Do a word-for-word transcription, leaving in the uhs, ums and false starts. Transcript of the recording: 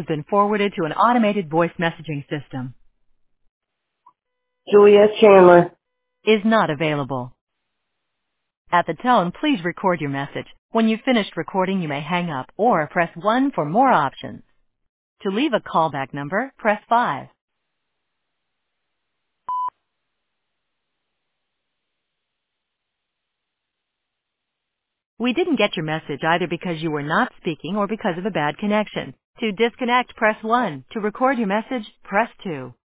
been forwarded to an automated voice messaging system. Juliet Chandler. Is not available. At the tone, please record your message. When you've finished recording, you may hang up or press one for more options. To leave a callback number, press five. We didn't get your message either because you were not speaking or because of a bad connection. To disconnect, press one. To record your message, press two.